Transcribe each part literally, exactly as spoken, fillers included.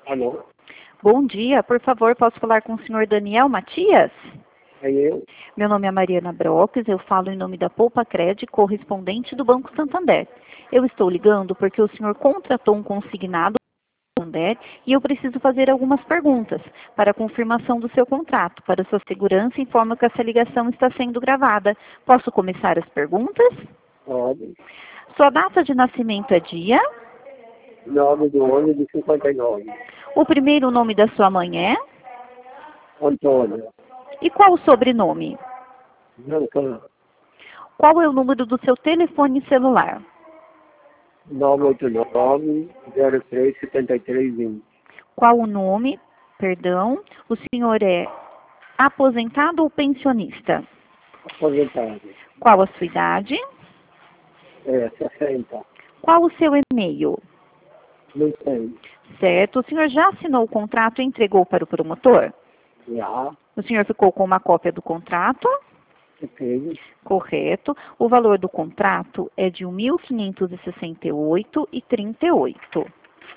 Alô? Bom dia, por favor, posso falar com o senhor Daniel Matias? É eu? Meu nome é Mariana Broques, eu falo em nome da Poupa Cred, correspondente do Banco Santander. Eu estou ligando porque o senhor contratou um consignado do Santander e eu preciso fazer algumas perguntas para a confirmação do seu contrato. Para sua segurança, informo que essa ligação está sendo gravada. Posso começar as perguntas? Pode. Sua data de nascimento é dia? nove de onze de cinquenta e nove. O primeiro nome da sua mãe é? Antônio. E qual o sobrenome? Zancan. Qual é o número do seu telefone celular? nove oito nove, zero três, sete três, vinte. Qual o nome? Perdão. O senhor é aposentado ou pensionista? Aposentado. Qual a sua idade? É, sessenta. Qual o seu e-mail? Não sei. Certo. O senhor já assinou o contrato e entregou para o promotor? Já. O senhor ficou com uma cópia do contrato? Ok. Correto. O valor do contrato é de mil quinhentos e sessenta e oito reais e trinta e oito centavos.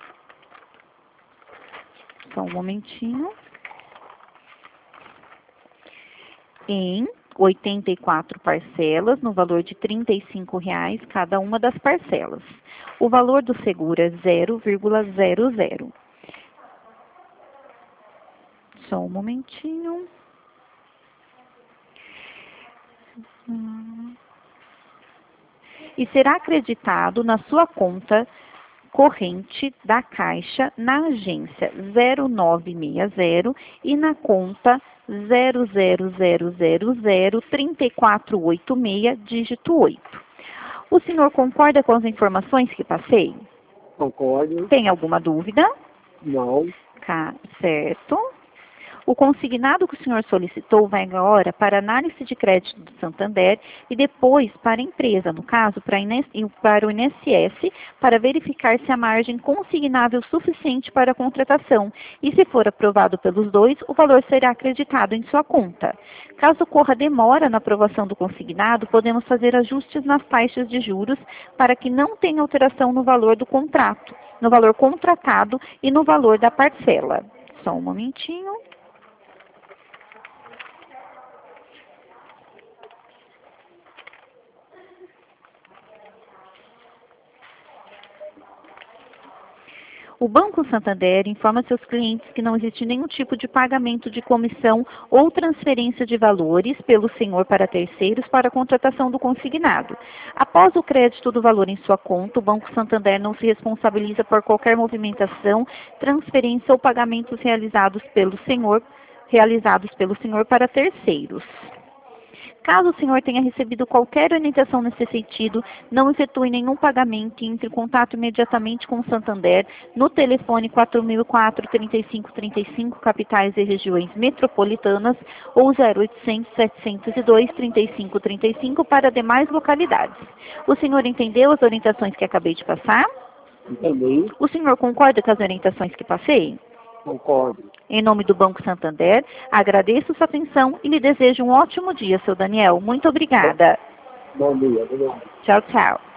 Só um momentinho. Em oitenta e quatro parcelas, no valor de trinta e cinco reais cada uma das parcelas. O valor do seguro é zero vírgula zero zero. Só um momentinho. Hum. E será acreditado na sua conta corrente da Caixa na agência zero nove seis zero e na conta zero zero zero zero zero três quatro oito seis, dígito oito. O senhor concorda com as informações que passei? Concordo. Tem alguma dúvida? Não. Tá, certo. O consignado que o senhor solicitou vai agora para a análise de crédito do Santander e depois para a empresa, no caso, para, para o I N S S, para verificar se a margem consignável suficiente para a contratação. E se for aprovado pelos dois, o valor será acreditado em sua conta. Caso ocorra demora na aprovação do consignado, podemos fazer ajustes nas taxas de juros para que não tenha alteração no valor do contrato, no valor contratado e no valor da parcela. Só um momentinho. O Banco Santander informa seus clientes que não existe nenhum tipo de pagamento de comissão ou transferência de valores pelo senhor para terceiros para a contratação do consignado. Após o crédito do valor em sua conta, o Banco Santander não se responsabiliza por qualquer movimentação, transferência ou pagamentos realizados pelo senhor, realizados pelo senhor para terceiros. Caso o senhor tenha recebido qualquer orientação nesse sentido, não efetue nenhum pagamento e entre em contato imediatamente com o Santander no telefone quatro mil e quatro, trinta e cinco trinta e cinco, capitais e regiões metropolitanas, ou zero oitocentos, setecentos e dois, trinta e cinco trinta e cinco para demais localidades. O senhor entendeu as orientações que acabei de passar? Entendi. O senhor concorda com as orientações que passei? Concordo. Em nome do Banco Santander, agradeço sua atenção e lhe desejo um ótimo dia, seu Daniel. Muito obrigada. Bom dia. Obrigado. Tchau, tchau.